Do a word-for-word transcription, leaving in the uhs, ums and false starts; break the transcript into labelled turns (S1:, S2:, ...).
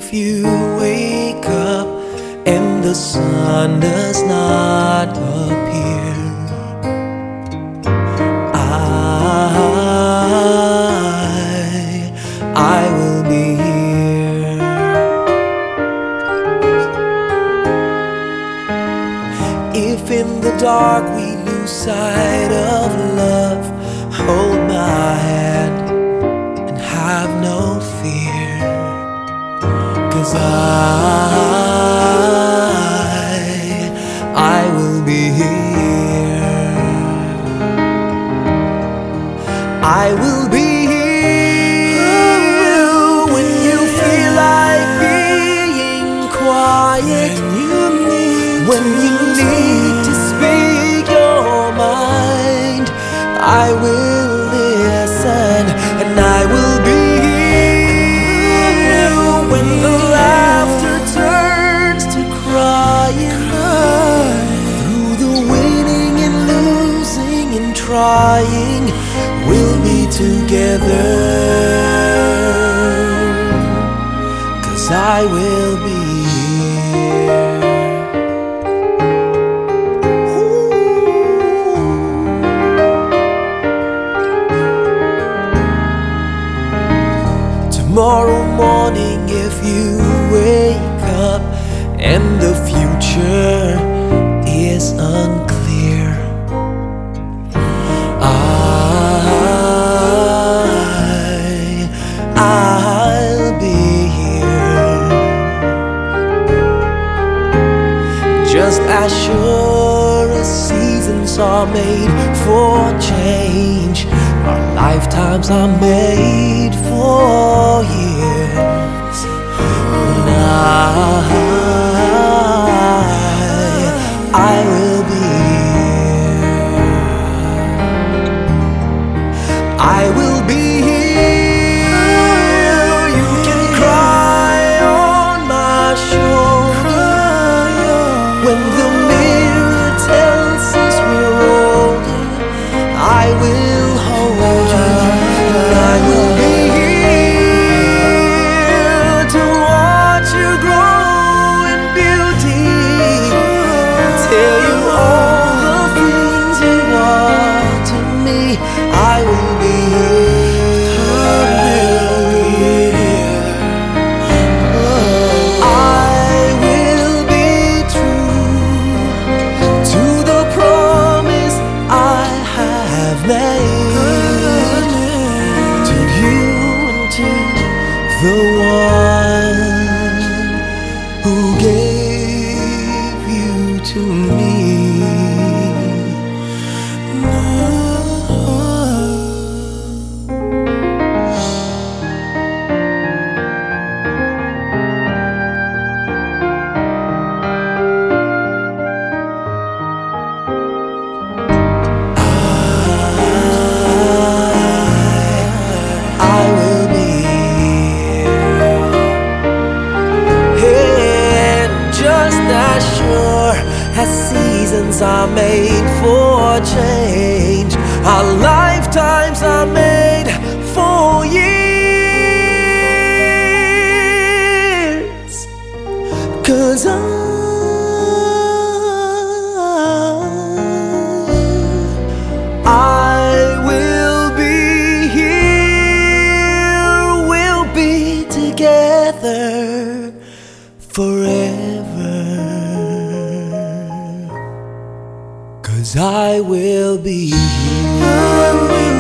S1: if you wake up and the sun does not appear, I, I will be here. If in the dark we lose sight of love, hold my hand and have no fear, 'cause I, I will be here. I will be here when you feel like being quiet, when you need to speak your mind. I will listen and I will be here when the laughter turns to crying, through the winning and losing and trying, we'll be together, 'cause I will be here. Tomorrow morning, if you wake up and the future is unclear, I, I'll be here. Just as sure as seasons are made for change, our lifetimes are made for years. And I, I will be here. I will be here. You can cry on my shoulder when the mirror tells us we're older. I will hold you. I will be here to watch you grow in beauty, tell you all the things you are to me. I will be here. I will be true to the promise I have made to you and to the one who gave you to me. I will be here, and just as sure as seasons are made for change, our lifetimes are made for years. 'Cause I, I will be here. We'll be together forever, 'cause I will be here.